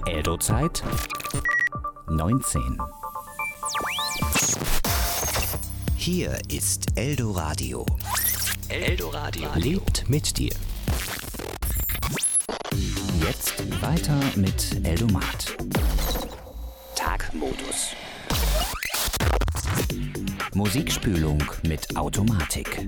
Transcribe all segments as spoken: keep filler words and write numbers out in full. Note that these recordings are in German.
Eldo-Zeit neunzehn. Hier ist Eldoradio. Eldoradio lebt mit dir. Jetzt weiter mit Eldomat. Tagmodus. Musikspülung mit Automatik.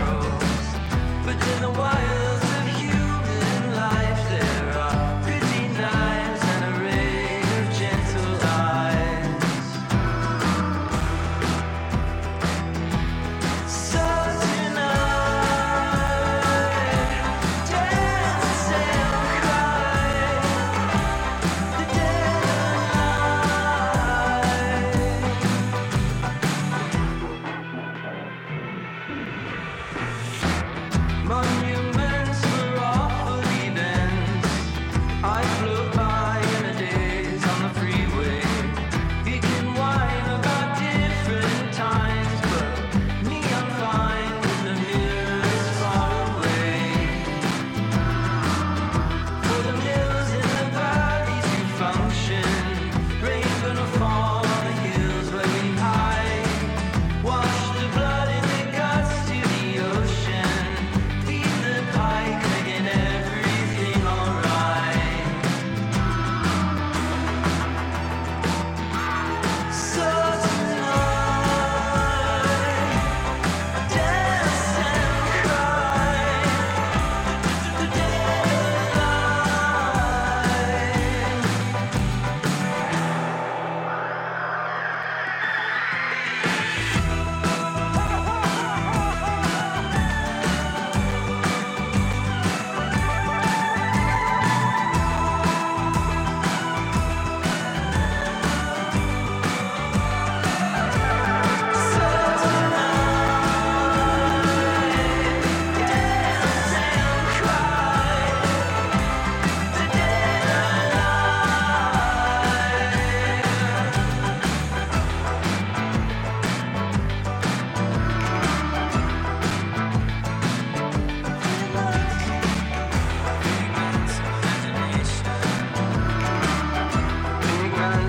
But in the wilds of human life, there are pretty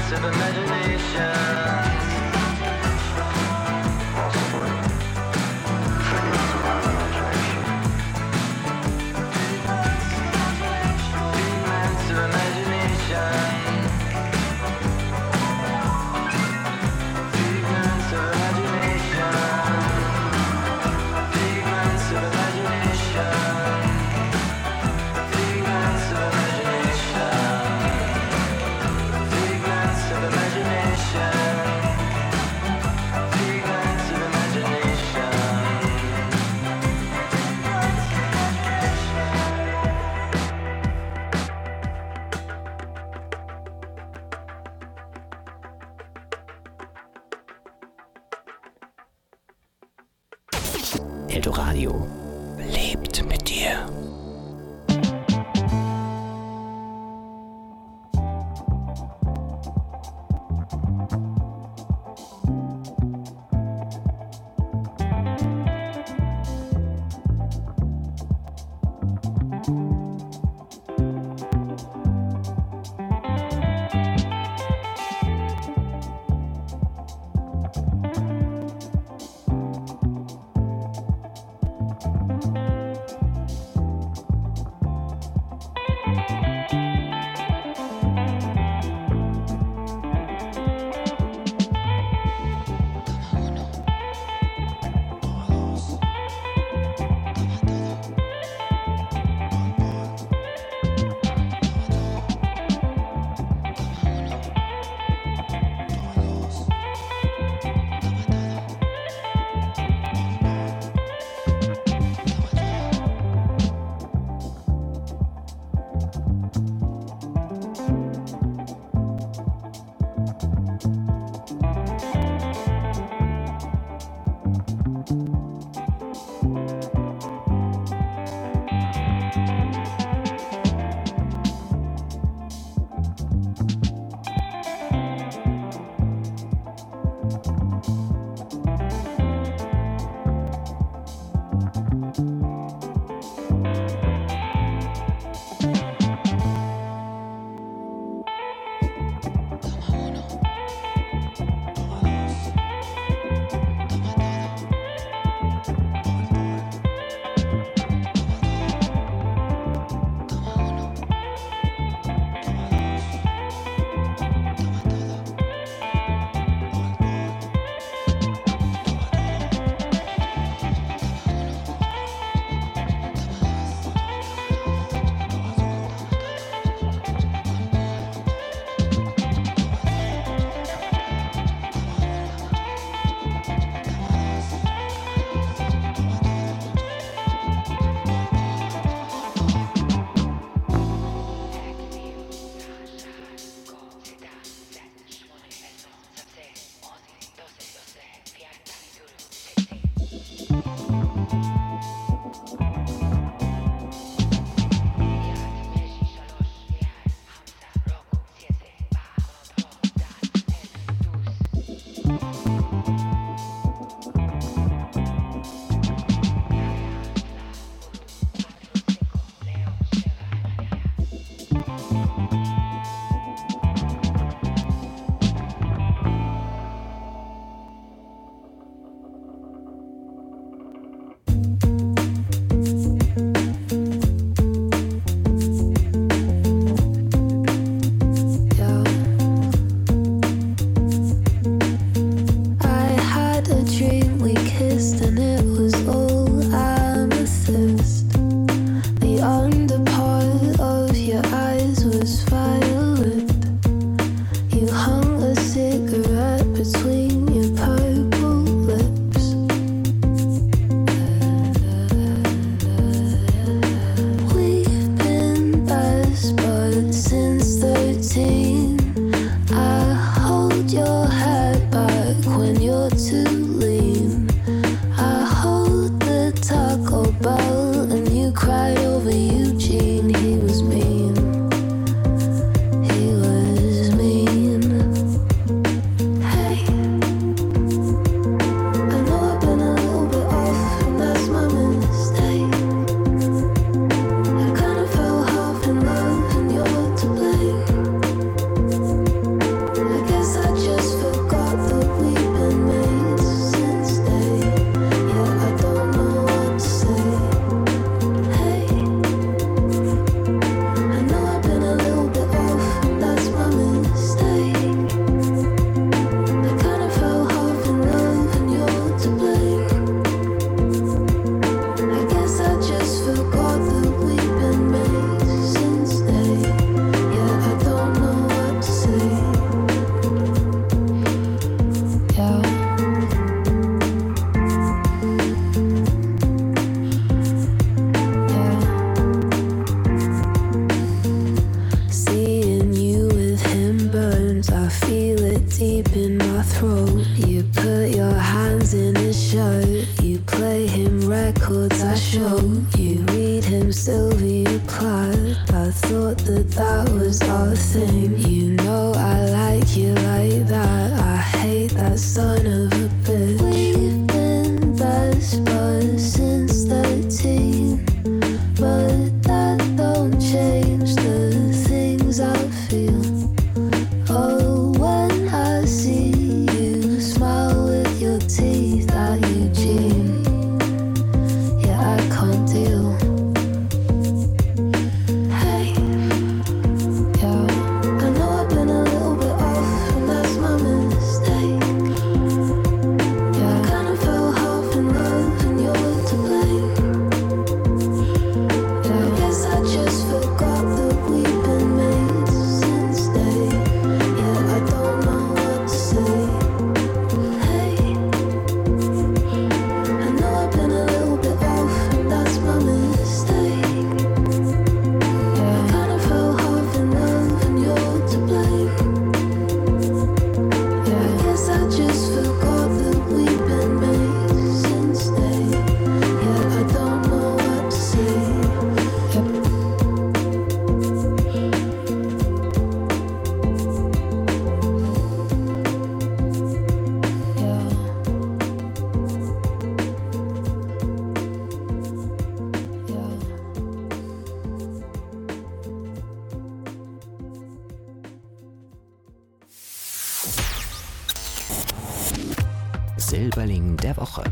Eldoradio lebt mit dir. foot deep in my throat. You put your hands in his shirt. You play him records I showed. You read him Sylvia Plath. I thought that that was our thing. You know I like you like that. I hate that son of a bitch. We've been best buds since thirteen, but that don't change the things I feel. Oh, when I see you smile with your teeth at Eugene, yeah, I can't deal. Hey, yeah, I know I've been a little bit off, and that's my mistake. Yeah, I kinda fell half in love, and you're to blame. Yeah, I guess I just forgot that we've been mates since day. Yeah, I don't know what to say. Hey, I know I've been a little bit off, and that's my mistake. Yeah, I kinda fell half in love, and you're to blame. Yeah, I guess I just forgot that we've been mates since day. Yeah, I don't know what to say. Yep. Yeah. Yeah. Silberling der Woche.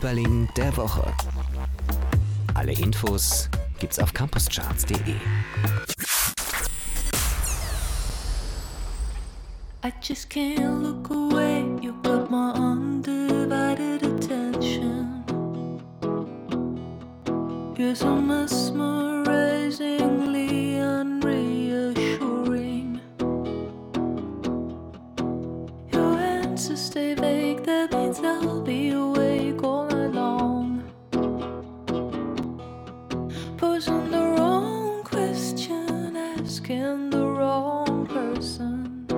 Liebling der Woche. Alle Infos gibt's auf campuscharts punkt de. I just can't look away. You got my undivided attention. You're so mesmerizingly unreassuring. Your answers stay vague. That means I'll be awake all night long. Posing the wrong question, asking the wrong person.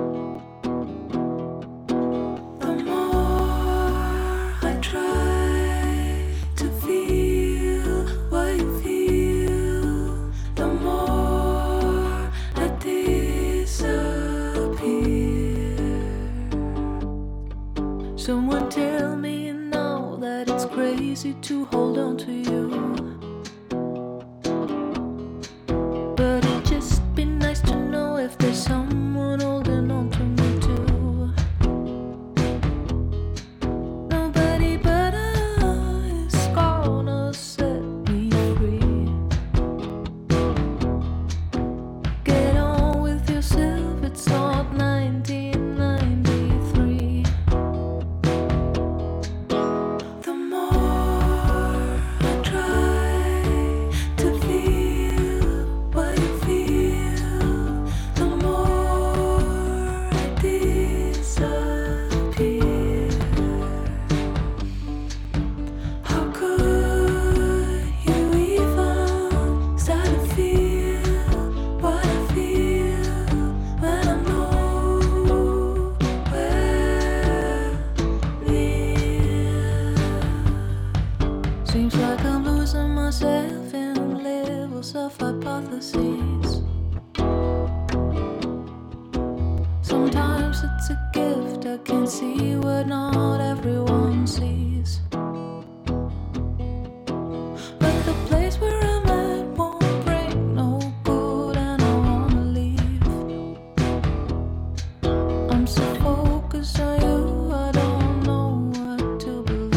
Someone tell me now that it's crazy to hold on to you. But it'd just be nice to know if there's someone holding on to me too. Nobody but us is gonna set me free. Get on with yourself, it's not nineteen ninety-three. Seems like I'm losing myself in levels of hypotheses. Sometimes it's a gift, I can see what not everyone sees. But the place where I'm at won't bring no good and I wanna leave. I'm so focused on you, I don't know what to believe.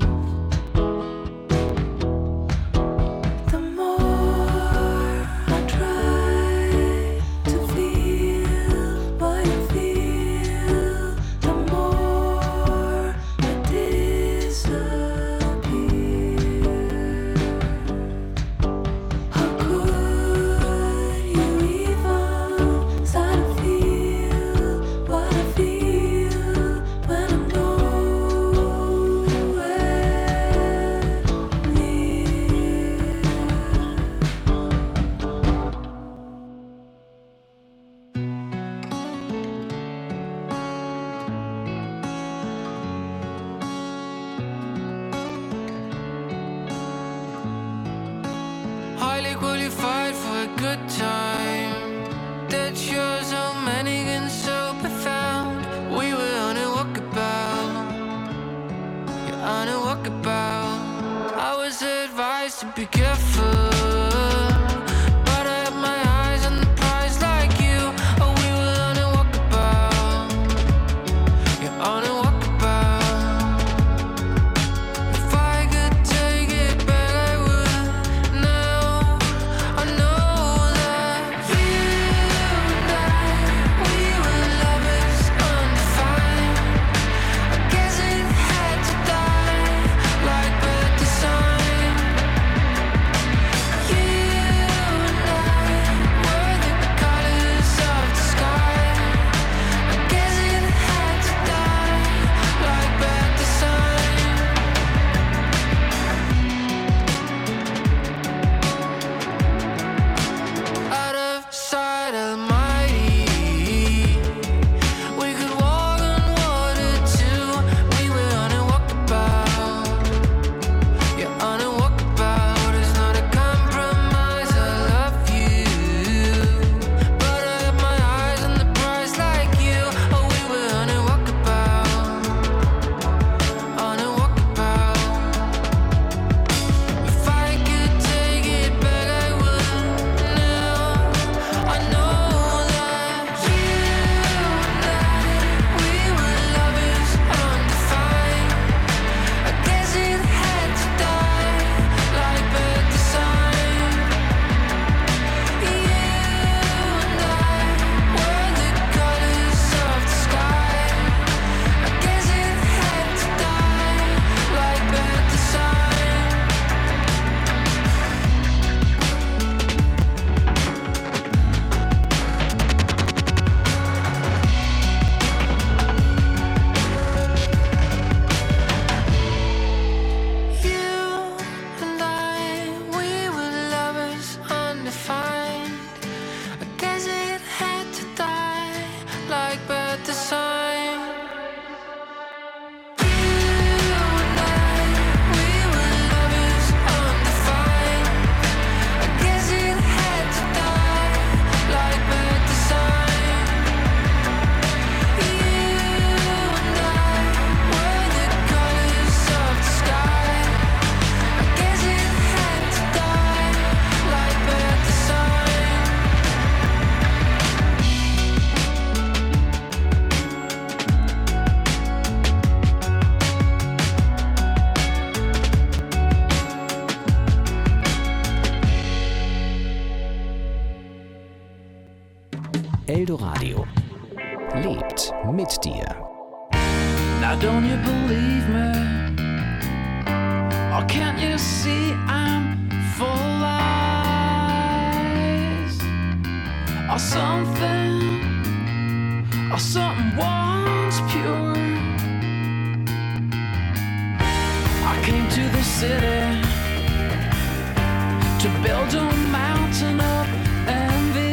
Highly qualified for a good time. That shows so many and so profound. We were on a walkabout. You're on a walkabout. I was advised to be careful. You Eldoradio lebt mit dir. Now don't you believe me? Or can't you see I'm full of lies? Or something, or something once pure. I came to the city to build a mountain of envy.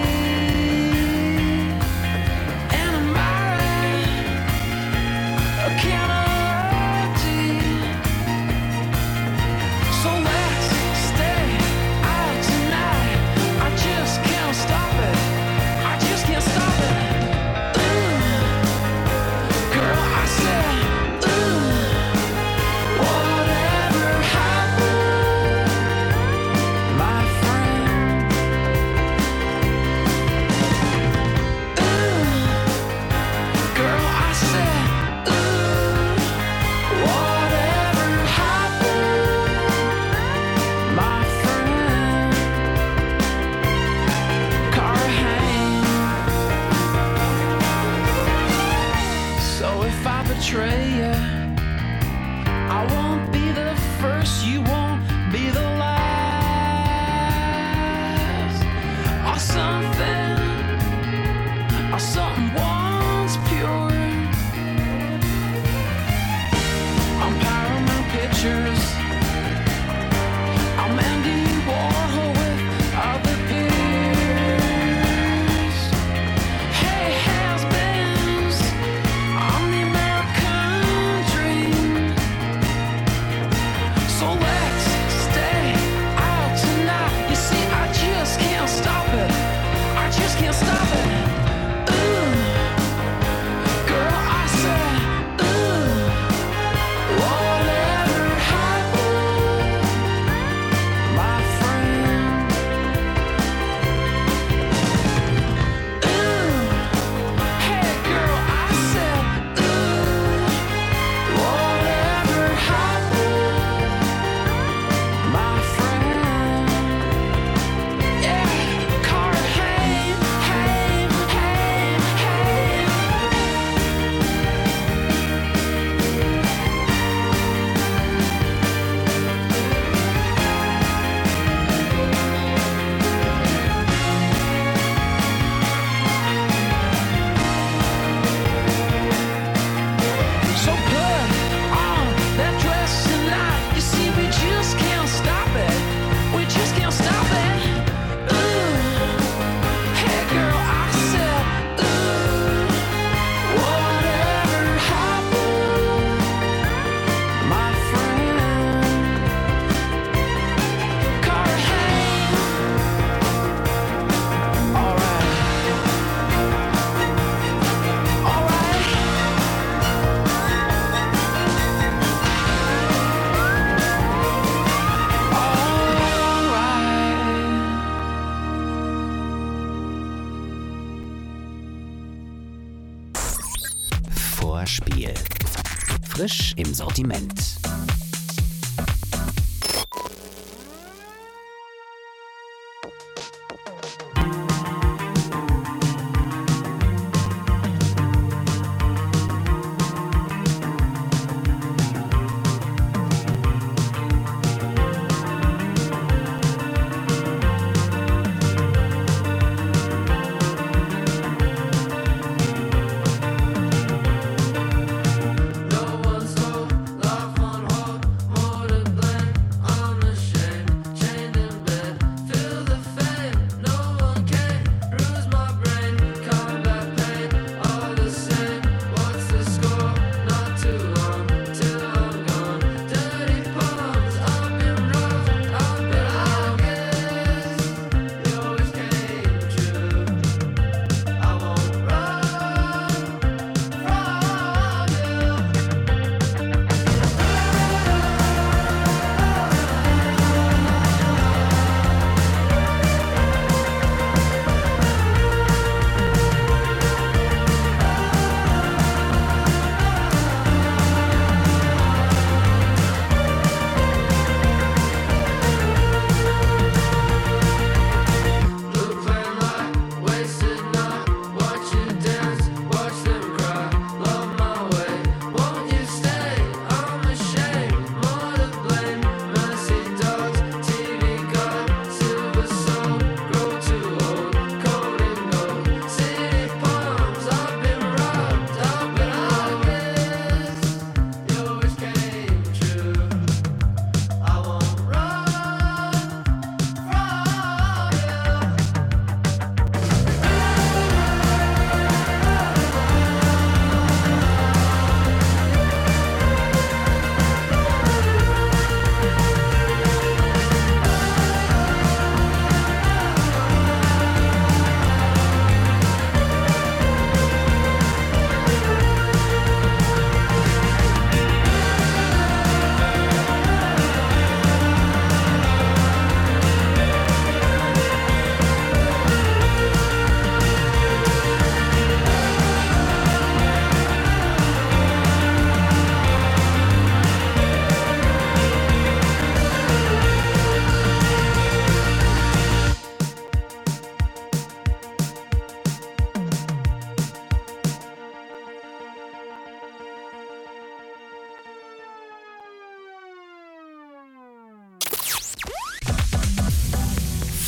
And I'm married a can of tea. So let's stay out tonight. I just can't stop it. I just can't stop it. Ooh, girl, I said, ooh, whatever happened, my friend. Ooh, girl, I said, ooh, whatever happened, my friend. Car hang. So if I betray you, I won't be the first, you won't be the last. Or something, or something once pure. I'm Paramount Pictures. I'm Andy Warhol with other peers. Hey, has-beens, I'm the American dream. So let's stay out tonight. You see, I just can't stop it. I just can't stop it. Ooh, girl, I said, ooh, whatever happened, my friend. Ooh, hey, girl, I said, ooh, whatever happened, my friend. Yeah, car hang, hang, hang, hang. So put on that dress tonight. You see, we just can't stop it. We just can't stop it. Ooh, hey girl, I said, ooh, whatever happened, my friend. Car hang. All right, all right. Vorspiel. Frisch im Sortiment. No one's told love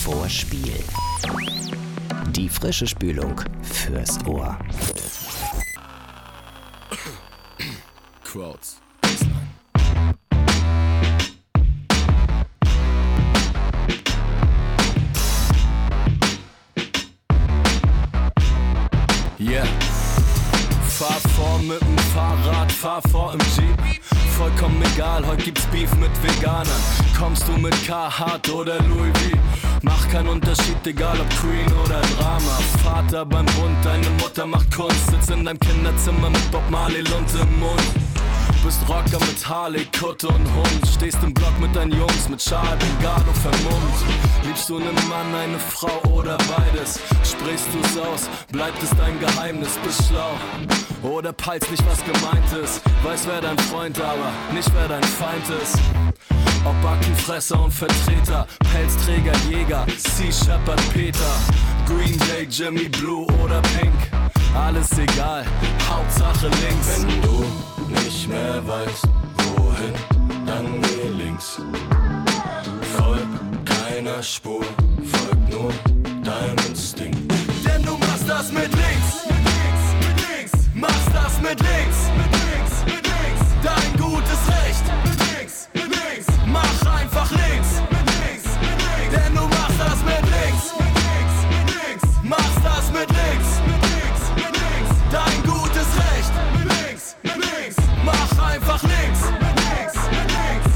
Vorspiel. Die frische Spülung fürs Ohr. Quotes. Yeah. Fahr vor mit dem Fahrrad, fahr vor im Jeep. Vollkommen egal, heute gibt's Beef mit Veganern. Kommst du mit Carhartt oder Louis V? Mach keinen Unterschied, egal ob Queen oder Drama. Vater beim Bund, deine Mutter macht Kunst. Sitzt in deinem Kinderzimmer mit Bob Marley Lunte im Mund. Bist Rocker mit Harley, Kutte und Hund. Stehst im Block mit deinen Jungs, mit Schal, Bengalo vermummt. Liebst du einen Mann, eine Frau oder beides? Sprichst du's aus, bleibt es dein Geheimnis, bist schlau. Oder peilst nicht, was gemeint ist. Weiß, wer dein Freund, aber nicht, wer dein Feind ist. Ob Backenfresser und Vertreter, Pelzträger, Jäger, Sea Shepherd, Peter, Green Day, Jimmy Blue oder Pink. Alles egal, Hauptsache links. Wenn du nicht mehr weißt, wohin, dann geh links. Folg keiner Spur, folg nur deinem Instinkt. Denn du machst das mit links, mit links, mit links. Machst das mit links, mit links, mit links. Dein gutes Recht, mit links, mit links. Mach einfach links, mit links, mit links. Denn du machst das mit links, mit links, mit links. Machst das mit links, mit links, mit links. Dein gutes Recht, mit links, mit links. Mach einfach links, mit links, mit links.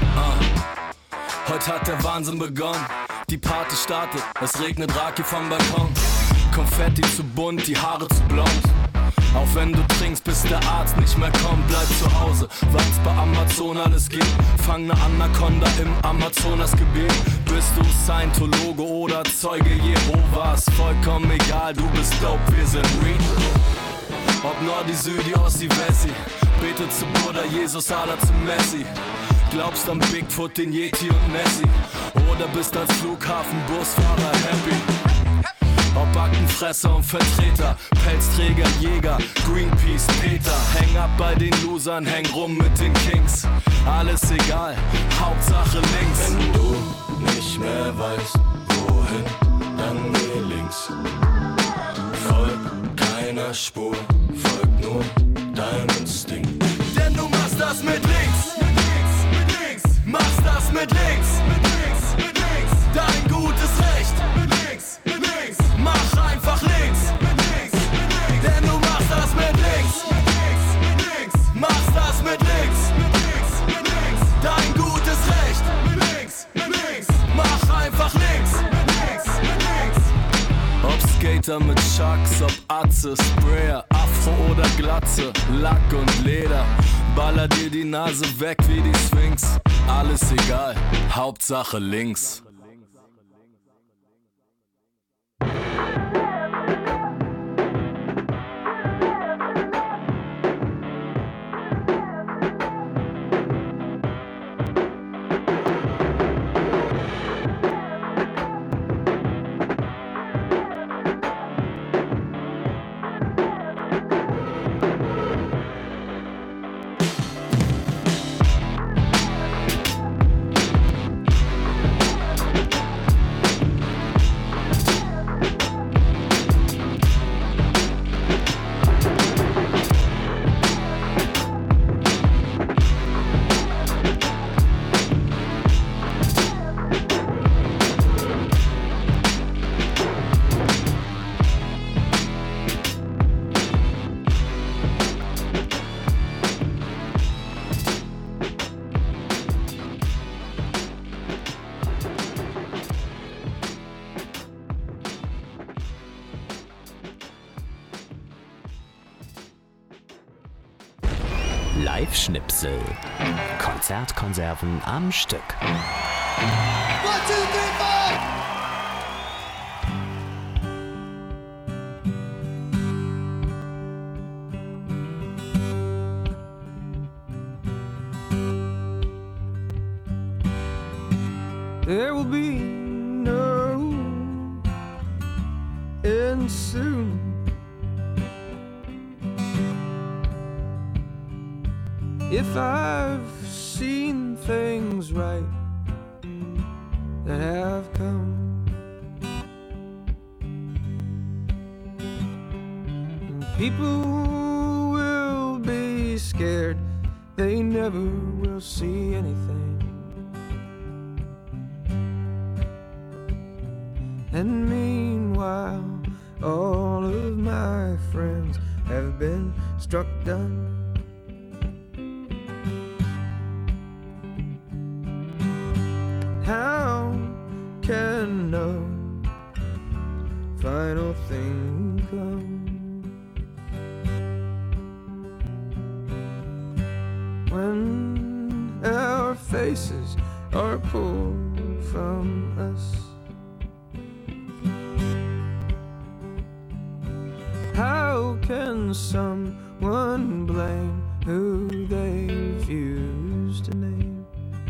Uh. Heute hat der Wahnsinn begonnen. Die Party startet, es regnet Raki vom Balkon. Konfetti zu bunt, die Haare zu blond. Auch wenn du trinkst, bis der Arzt nicht mehr kommt, bleib zu Hause, weil's bei Amazon alles geht. Fang ne Anaconda im Amazonasgebiet. Bist du Scientologe oder Zeuge Jehovas? Vollkommen egal, du bist dope, wir sind Reed. Ob Nordi, Südi, Ossi, Wessi. Betet zu Buddha, Jesus, Allah zu Messi. Glaubst an Bigfoot, den Yeti und Nessie. Oder bist als Flughafen-Busfahrer happy. Ob Backenfresser und Vertreter, Pelzträger, Jäger, Greenpeace, Peter. Häng ab bei den Losern, häng rum mit den Kings. Alles egal, Hauptsache links. Wenn du nicht mehr weißt, wohin, dann geh links. Folg keiner Spur, folg nur deinem Instinkt. Denn du machst das mit links, mit links, mit links. Machst das mit links, mit links, mit links. Dein gutes Recht, mit links, mit links. Mach einfach links, mit links, mit links. Denn du machst das mit links, mit links, mit links. Machst das mit links, mit links, mit links. Dein gutes Recht, mit links, mit links. Mach einfach links, mit links, mit links. Ob Skater mit Chucks, ob Atze, Sprayer, Afro oder Glatze, Lack und Leder. Baller dir die Nase weg wie die Sphinx. Alles egal, Hauptsache links. Live-Schnipsel. Konzertkonserven am Stück. One, two, three, four! There will be no end soon. If I've seen things right that have come People will be scared, they never will see anything. And meanwhile, all of my friends have been struck dumb. How can no final thing come when our faces are pulled from us? How can someone blame who they refuse to name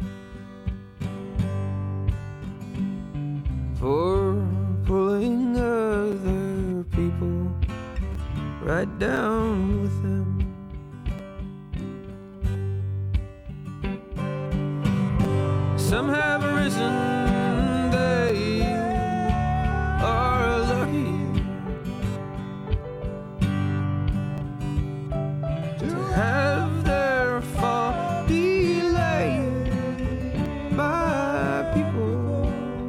for pulling other people right down with them? Some have risen, they are lucky have their fall delayed by people.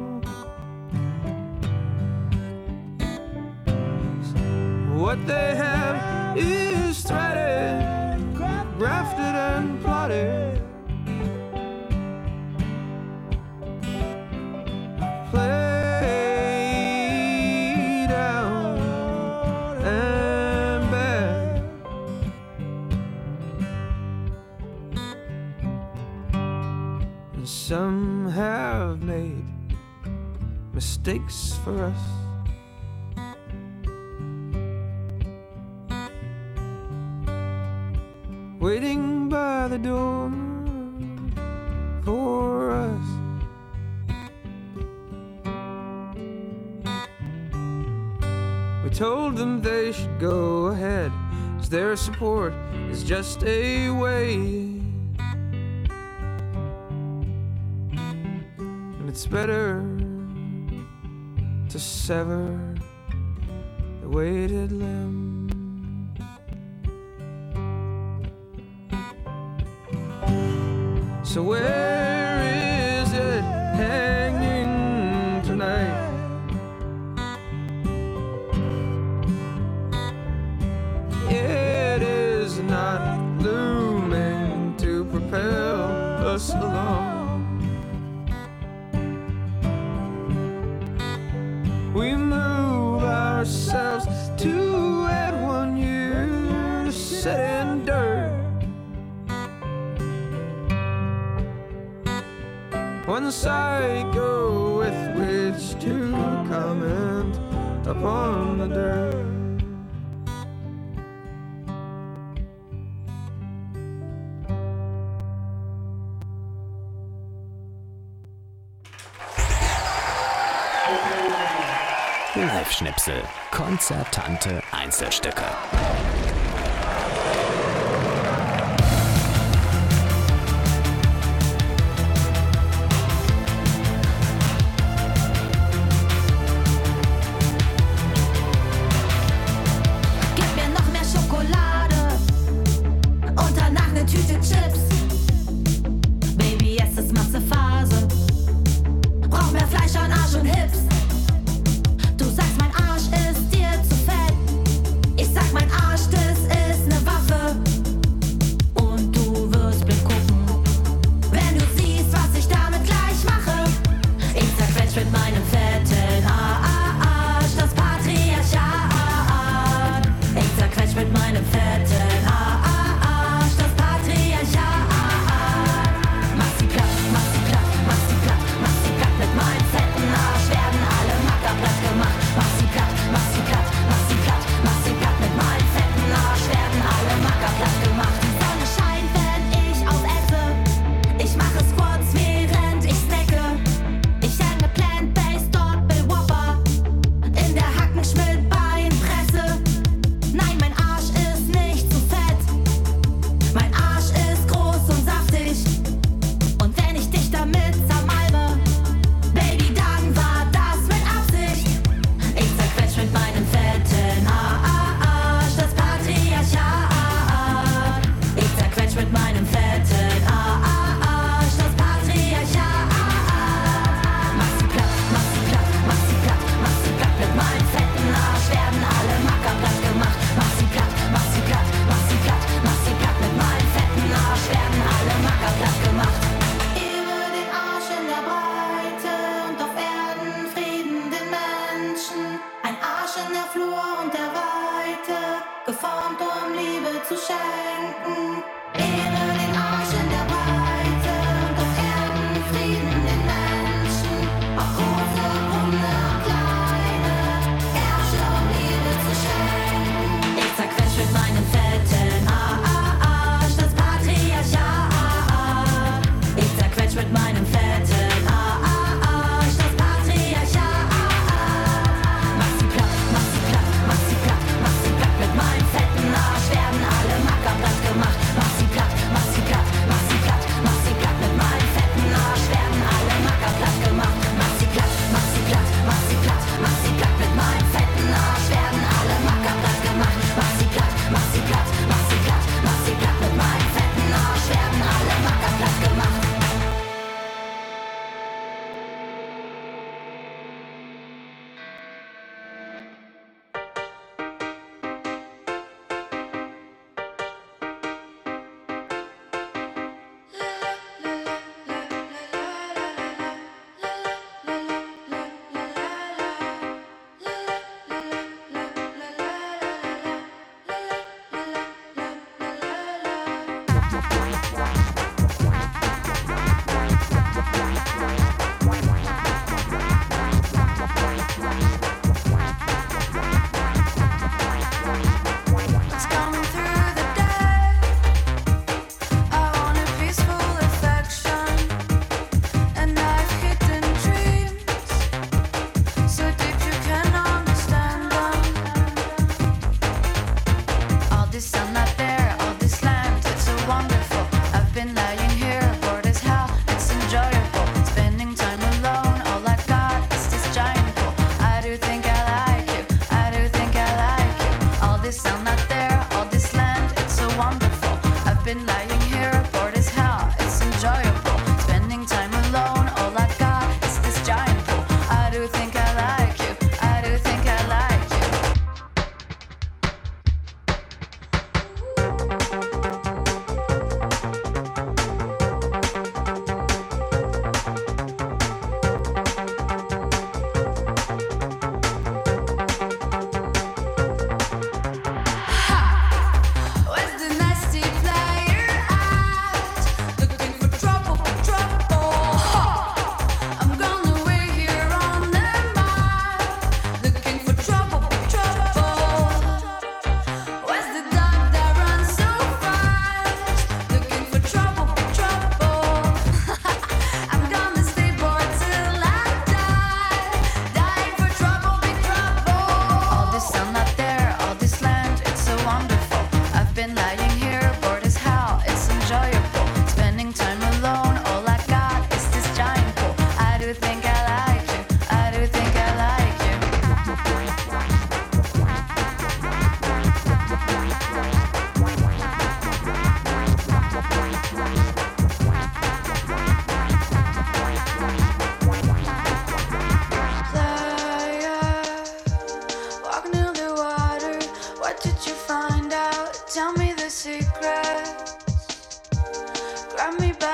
What they have is threaded, grafted and plotted, played out and bad. And some have made mistakes for us. Waiting by the door for us. We told them they should go ahead, 'cause their support is just a way. And it's better to sever the weighted limb. So where is it hanging tonight? It is not looming to propel us along. We move ourselves to add one year to set in dirt. One cycle with which to comment upon the dirt. Live-Schnipsel, konzertante Einzelstücke. Fleisch an Arsch und Hips. Du sagst, mein Arsch ist dir zu fett. Ich sag, mein Arsch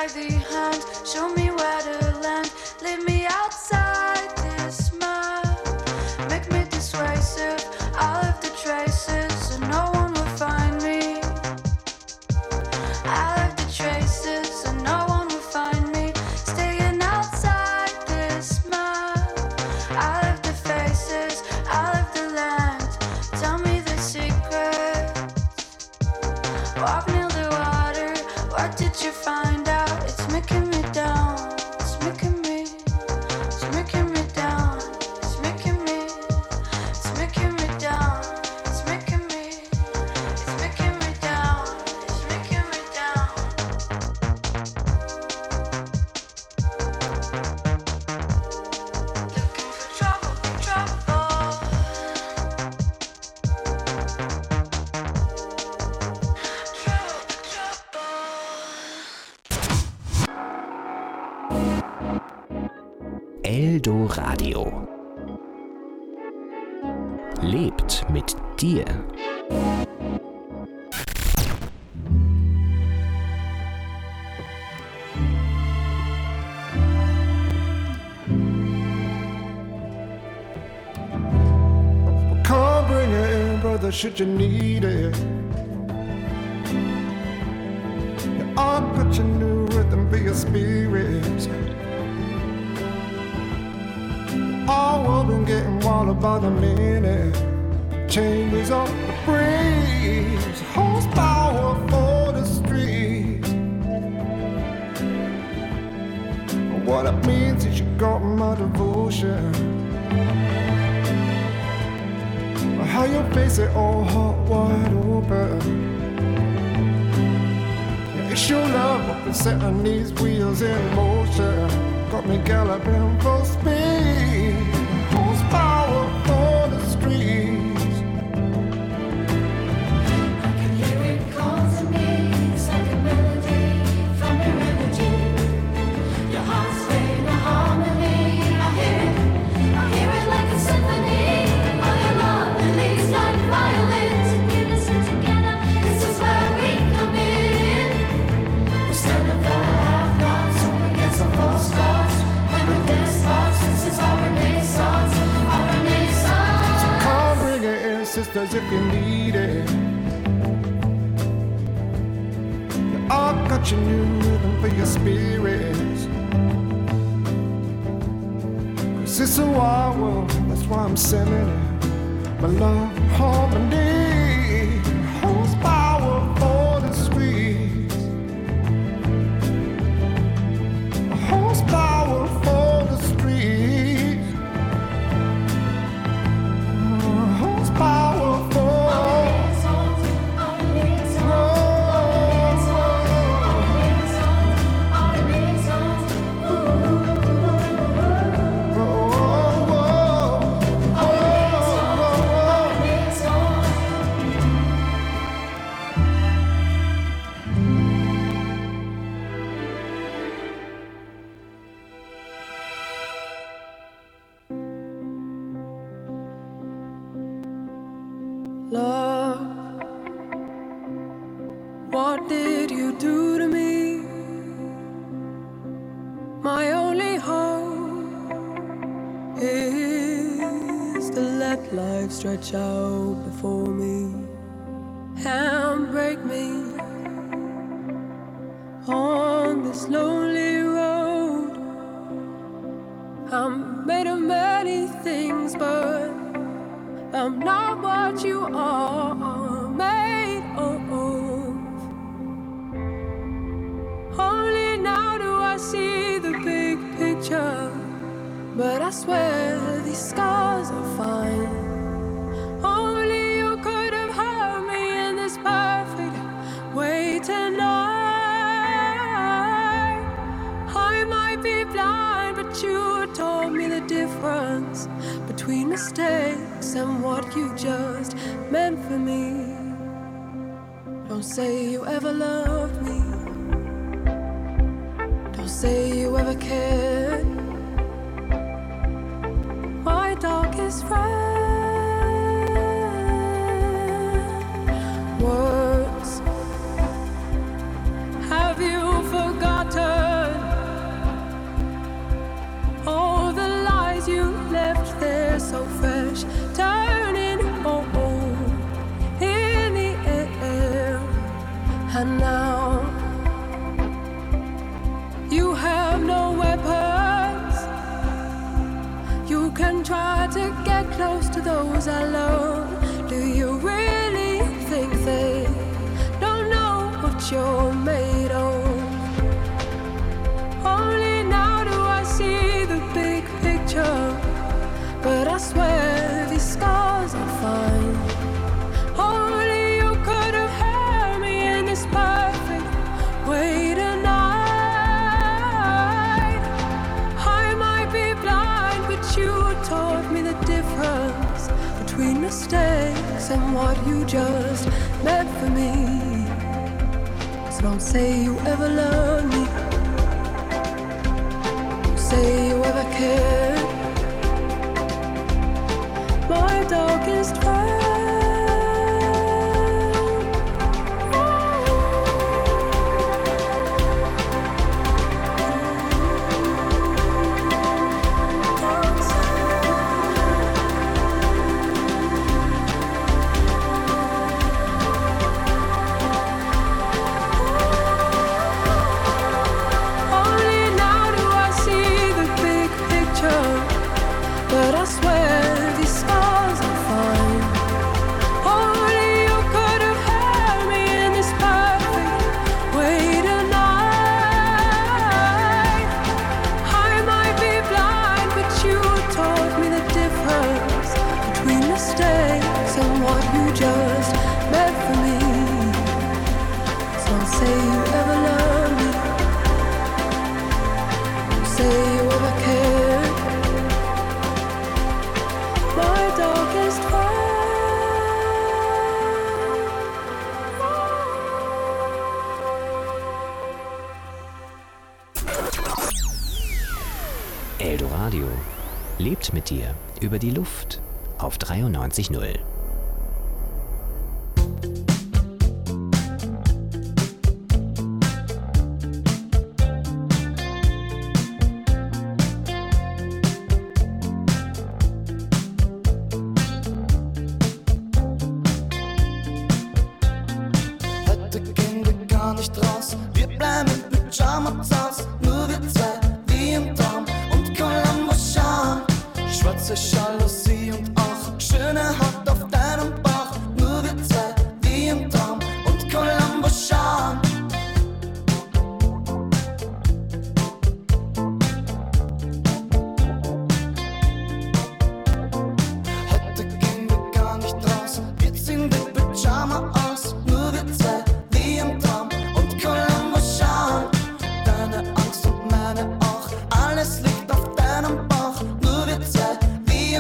by the hand, show me where to land, leave me outside this map, make me dissuasive, I left the traces so no one will find me. I left the traces so no one will find me, staying outside this map. I left the faces, I left the land, tell me the secrets. Walk near the water, what did you find out? It's making me down, it's making me, it's making me down, it's making me, it's making me down, it's making me, it's making me down, it's making me down. Looking for trouble, trouble. Eldo Radio. Lebt mit dir. Come bring it in, brother, should you need it. Yeah, I've got your new rhythm for your spirits. Our world been getting wilder by the minute. Changes up the breeze, horsepower for the streets. What it means is you got my devotion. How you face it all hot, wide open. Yeah, it's your love what been setting these wheels in motion. Got me galloping full speed. Horsepower for the streets. I can hear it call to me. It's like a melody from your energy. Your heart's playing a harmony. I hear it, I hear it like a symphony. All your love released like violins. In unison together, this is where we come in. We stand up for half-nots, up against the full stars. When the dance starts, this is our renaissance, our renaissance. So come bring it in, sisters, if you need it. Yeah, I've got your new rhythm for your spirits. 'Cause it's a wild world, that's why I'm sending it. My love, harmony, horsepower for the streets. Horsepower for the streets. Horsepower for Love, what did you do to me? My only hope is to let life stretch out before me and break me on this lonely road. I'm made of many things, but I'm not what you are made of. Only now do I see the big picture, but I swear these scars are fine. Only you could have hurt me in this perfect way tonight. I might be blind, but you taught me the difference between mistakes and what you just meant for me. Don't say you ever loved me. Don't say you ever cared. My darkest friend. Words. Have you forgotten? so fresh, turning on in the air. And now you have no weapons. You can try to get close to those I love. Do you really think they don't know what you're made of? Only now do I see the big picture, but I swear these scars are fine. Only you could have held me in this perfect way tonight. I might be blind, but you taught me the difference between mistakes and what you just meant for me. So don't say you ever loved me, say you ever cared. My darkest friend. But I swear these scars are fine. Only you could have held me in this perfect way tonight. I might be blind, but you taught me the difference between mistakes and what you just meant for me. So don't say you ever loved me, say you ever cared. My darkest Eldoradio lebt mit dir über die Luft auf dreiundneunzig Komma null. Heute gehen wir gar nicht raus, wir bleiben in Pyjama zu Haus. Nur wir zwei, wie im Traum und Columbo schauen. Schwarze Jalousie und auch schöne Haut auf deinem Bauch. Nur wir zwei, wie im Traum und Columbo schauen. Heute gehen wir gar nicht raus, wir ziehen den Pyjama aus. Nur wir zwei, wie im Traum und Columbo schauen. Deine Angst und meine auch, alles liegt auf deinem Bauch. Nur wir zwei, wie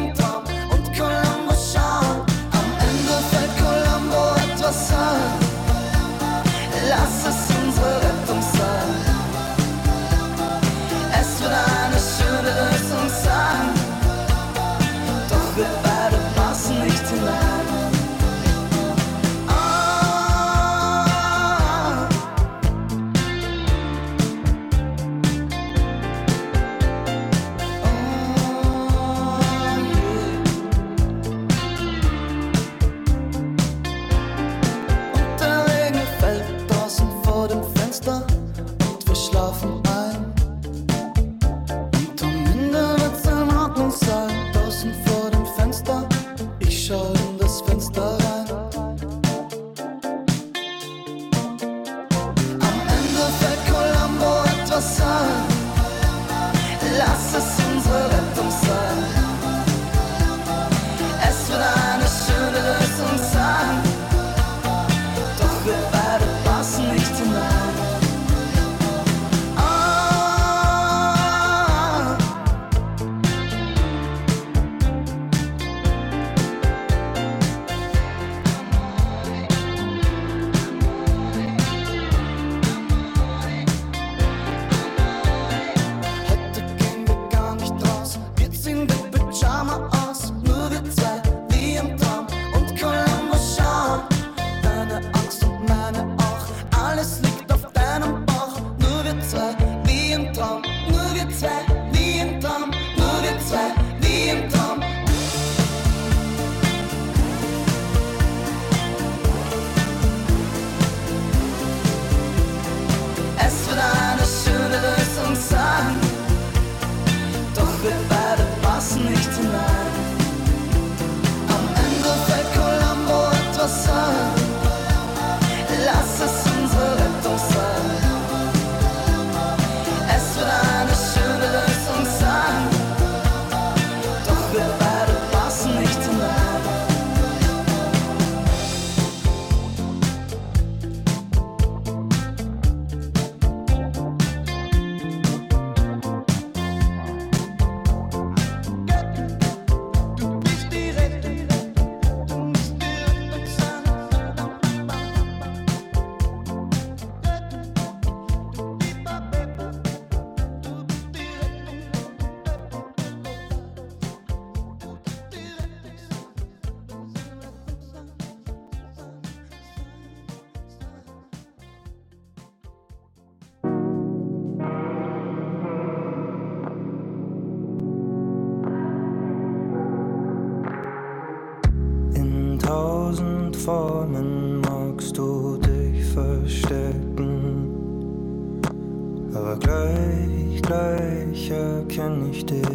tausend Formen magst du dich verstecken, aber gleich, gleich erkenn ich dich.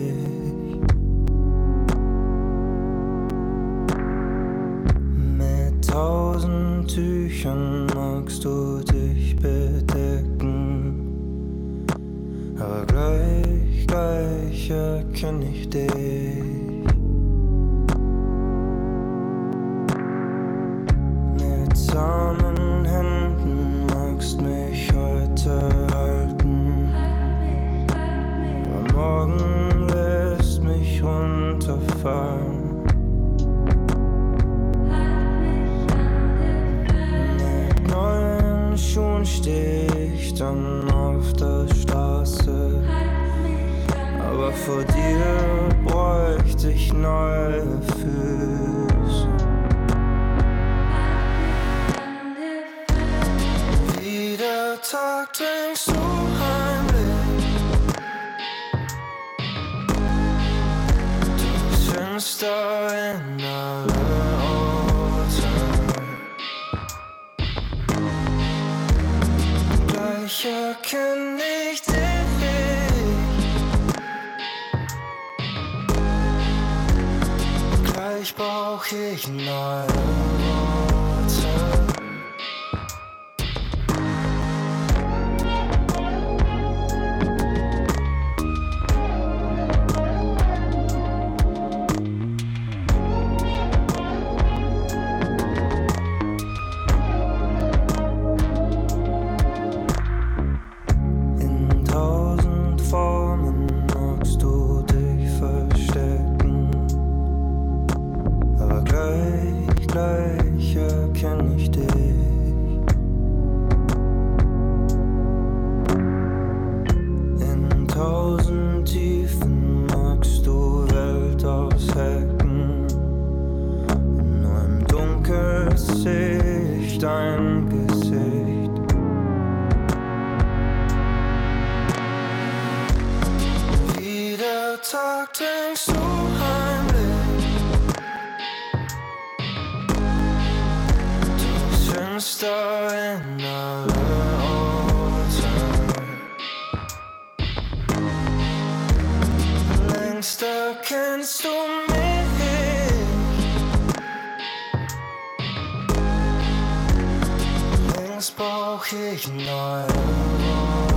Mit tausend Tüchern magst du dich bedecken, aber gleich, gleich erkenn ich dich. Mit zahmen Händen magst mich heute halten, aber morgen lässt mich runterfallen. Mit neuen Schuhen steh ich dann auf der Straße, aber vor dir bräuchte ich neue Füße. Wie der Tag trinkst du heimlich durchs Fenster in alle Orte. Gleich erkenn ich dich. Gleich brauch ich neue Worte. In tausend Formen magst du dich verstecken, aber gleich, gleich erkenn ich dich. In tausend Tiefen magst du Welt aushacken, nur im Dunkel seh ich dein Gesicht. Wie der Tag trinkst du heimlich durchs Fenster in alle Orte. Längst erkennst du mich, längst brauch ich neue Worte.